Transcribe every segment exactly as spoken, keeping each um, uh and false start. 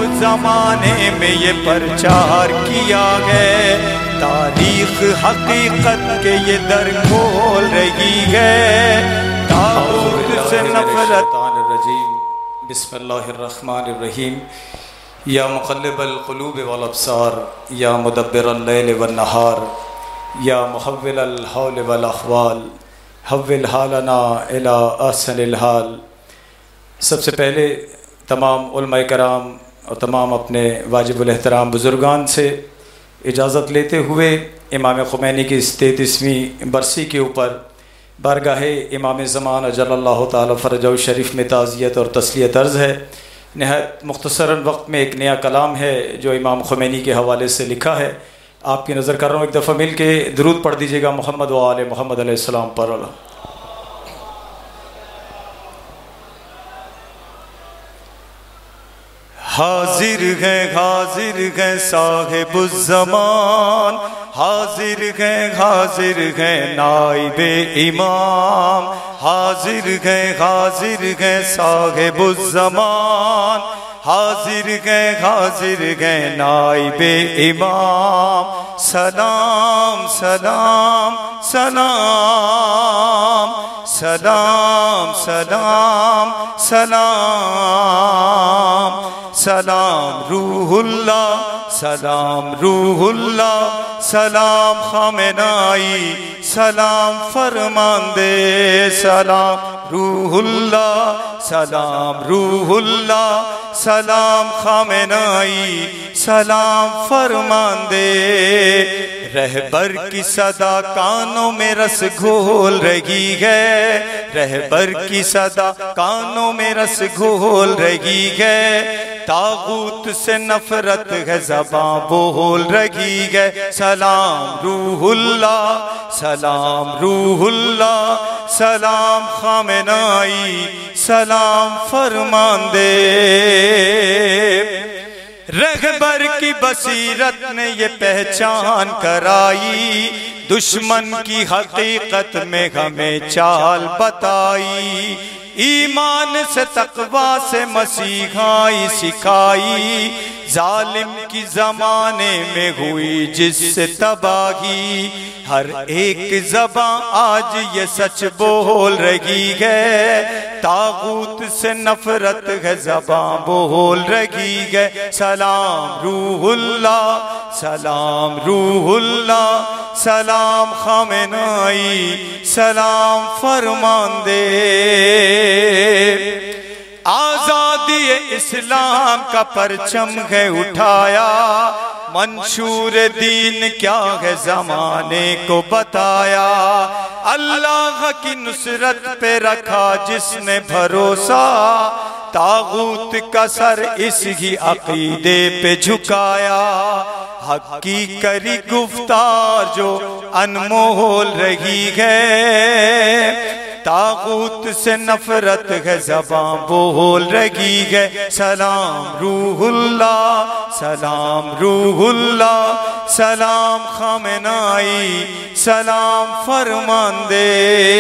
زمانے میں یہ پرچار کیا ہے، تاریخ حقیقت کے یہ در کھول رہی ہے، طاغوت سے نفرت۔ بسم اللہ الرحمن الرحیم۔ یا مقلب القلوب والابصار، یا مدبر اللیل والنہار، یا محول الحول والاحوال، حول حالنا الی احسن الحال۔ سب سے پہلے تمام علماء کرام اور تمام اپنے واجب الاحترام بزرگان سے اجازت لیتے ہوئے امام خمینی کی اس تینتیسویں برسی کے اوپر بارگاہ امام زمان اجل اللہ تعالی فرجہ شریف میں تعزیت اور تسلیت عرض ہے۔ نہایت مختصراً وقت میں ایک نیا کلام ہے جو امام خمینی کے حوالے سے لکھا ہے، آپ کی نظر کر رہا ہوں، ایک دفعہ مل کے درود پڑھ دیجیے گا محمد و آل محمد علیہ السلام پر۔ حاضر ہے حاضر ہے صاحب الزمان، حاضر ہے حاضر ہے نائب امام، حاضر ہے حاضر ہے صاحب الزمان، حاضر ہے حاضر ہے نائب امام۔ سلام سلام سلام سلام سلام سلام سلام روح اللہ، سلام روح اللہ، سلام خامنائی، سلام فرماندے، سلام روح اللہ، سلام روح اللہ، سلام خامنائی، سلام فرماندے۔ رہبر کی صدا کانوں میں رس گھول رہی ہے، رہبر کی صدا کانوں میں رس گھول رہی ہے، طاغوت سے نفرت ہے زباں بول رہی ہے۔ سلام روح اللہ، سلام روح اللہ، سلام خامنائی، سلام فرماندے۔ رہبر کی بصیرت نے یہ پہچان کرائی، دشمن کی حقیقت میں ہمیں چال بتائی، ایمان سے تقوی سے مسیحائی سکھائی، ظالم کی زمانے میں ہوئی جس سے تباہی، ہر ایک زبان آج یہ سچ بول رہی ہے، طاغوت سے نفرت ہے زبان بول رہی ہے۔ سلام روح اللہ، سلام روح اللہ، سلام خامنائی، سلام فرماندے۔ آزادی اسلام کا پرچم ہے اٹھایا، منشور دین کیا ہے زمانے کو بتایا، اللہ کی نصرت پہ رکھا جس نے بھروسہ، طاغوت کا سر اس ہی عقیدے پہ جھکایا، حق کی کری گفتار جو انمول رہی ہے، طاغوت سے نفرت ہے زباں بول رہی ہے۔ سلام روح اللہ، سلام روح اللہ، سلام خامنائی، سلام فرماندے۔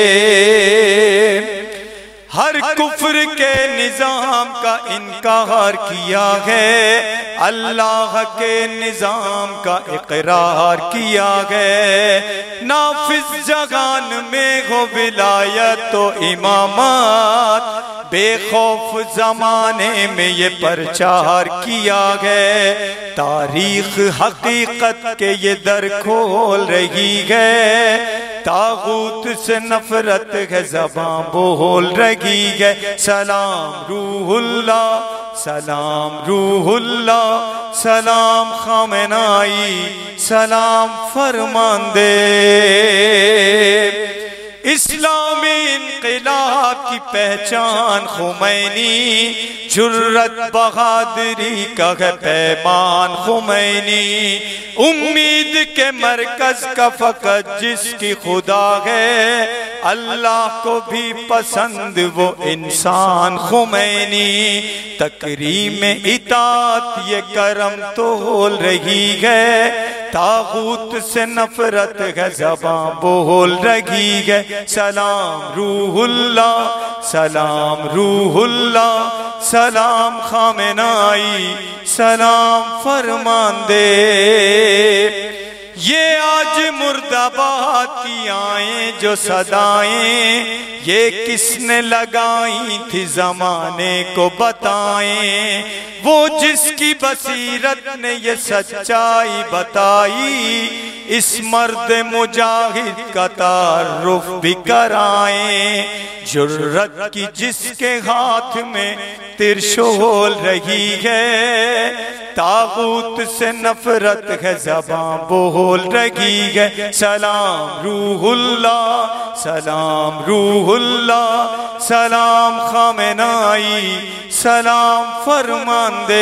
ہر کفر کے نظام کا انکار کیا ہے، اللہ کے نظام کا اقرار کیا ہے، نافذ جہان میں ہو ولایت و امامات، بے خوف زمانے میں یہ پرچار کیا ہے، تاریخ حقیقت کے یہ در کھول رہی ہے، طاغوت سے نفرت ہے زباں بول رہی ہے۔ سلام روح اللہ، سلام روح اللہ، سلام خامنائی، سلام فرماندے۔ اسلامی انقلاب کی پہچان خمینی، جرت بہادری کا ہے پیمان خمینی، امید کے مرکز کا فقط جس کی خدا ہے، اللہ کو بھی پسند وہ انسان خمینی، تکریم اطاعت یہ کرم تول رہی ہے، طاغوت سے نفرت ہے زباں بول رہی ہے۔ سلام روح اللہ، سلام روح اللہ، سلام خامنائی، سلام فرماندے یہ آج مرد آباد کی آئیں جو صدائیں یہ کس نے لگائی تھی زمانے کو بتائیں وہ جس کی بصیرت نے یہ سچائی بتائی اس مرد مجاہد کا تعارف بھی کرائیں جرت کی جس کے ہاتھ میں ترشول رہی ہے طاغوت سے نفرت ہے زباں بول رہی ہے سلام روح اللہ سلام روح اللہ سلام خامنائی سلام فرماندے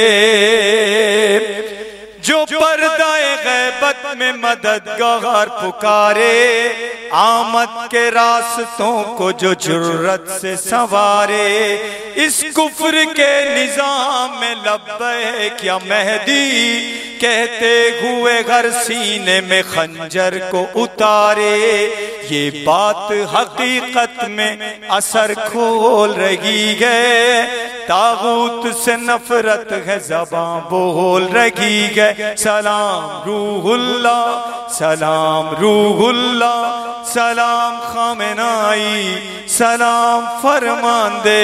جو پردہ غیبت میں مددگار پکارے آمد کے راستوں کو جو جرت سے سنوارے اس کفر کے نظام میں لبیک یا مہدی کہتے ہوئے ہر سینے میں خنجر کو اتارے یہ بات حقیقت میں اثر کھول رہی ہے طاغوت سے نفرت ہے زباں بول رہی ہے سلام روح اللہ سلام روح اللہ سلام خامنائی سلام فرماندے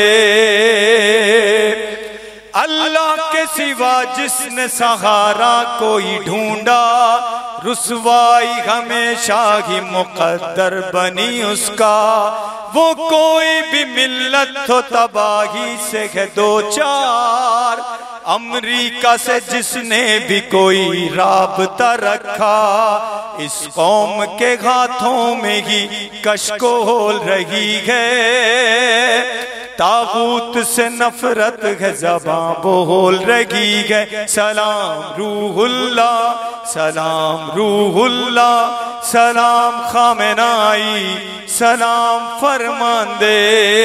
اللہ کے سوا جس نے سہارا کوئی ڈھونڈا رسوائی ہمیشہ ہی مقدر بنی اس کا وہ کوئی بھی ملت ہو تباہی سے ہے دو چار امریکہ سے جس نے بھی کوئی رابطہ رکھا اس قوم کے ہاتھوں میں ہی کشکول رہی ہے طاغوت سے نفرت ہے زباں بول رہی ہے سلام روح اللہ سلام روح اللہ سلام خامنائی سلام فرماندے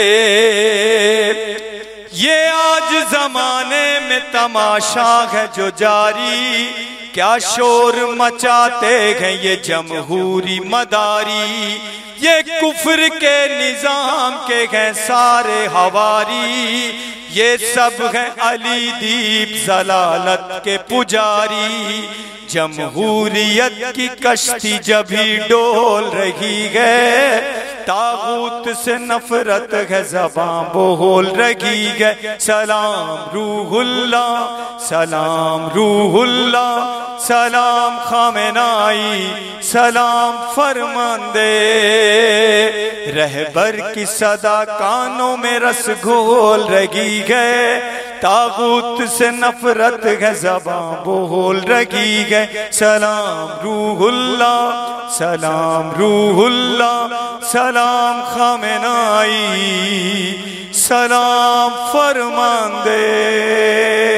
یہ آج زمانے میں تماشا ہے جو جاری کیا شور مچاتے ہیں یہ جمہوری مداری یہ کفر کے نظام کے ہیں سارے ہواری یہ سب ہیں علی دیپ ضلالت کے پجاری جمہوریت کی کشتی جبھی ڈول رہی ہے طاغوت سے نفرت ہے زباں بول رہی ہے سلام روح اللہ سلام روح اللہ سلام خامنائی سلام فرماندے رہبر کی صدا کانوں میں رس گھول رہی ہے طاغوت سے نفرت ہے زباں بول رہی ہے سلام روح اللہ سلام روح اللہ سلام خامنائی سلام فرماندے